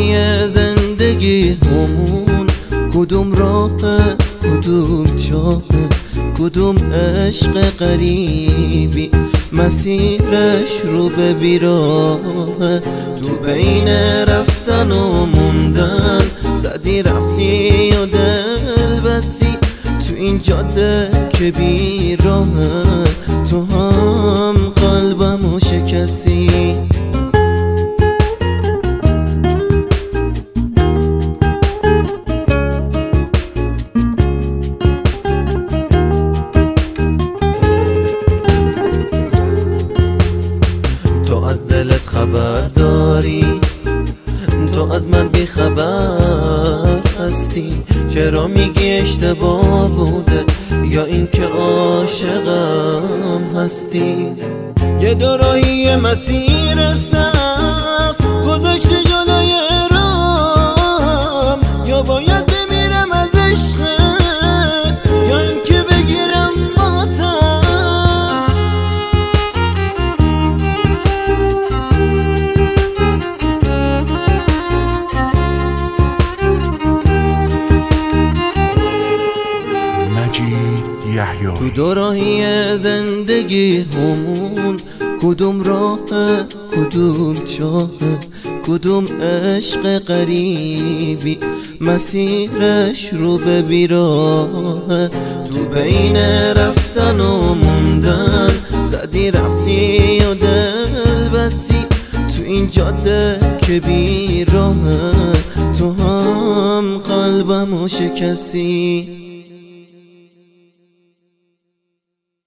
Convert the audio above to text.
راهی زندگی همون، کدوم راه، کدوم جاه، کدوم عشق غریبی مسیرش رو به بیراه. تو بین رفتن و موندن زدی رفتی و دل بسی، تو این جاده که بیراه تو هم قلبمو شکستی. تو از دلت خبر داری، تو از من بی خبر هستی. چرا میگی اشتباه بوده یا اینکه عاشقم هستی؟ یه دوراهی مسیر سخت گذاشتی جلوی رام، یا باید بمیرم از عشقت یا اینکه بگیرم ماتم. تو دوراهی زندگی همون، کدوم راه، کدوم جاه، کدوم عشق غریبی مسیرش رو به بیراه. تو بین رفتن و موندن زدی رفتی و دل بسی، تو این جاده که بیراه تو هم قلبمو شکستی.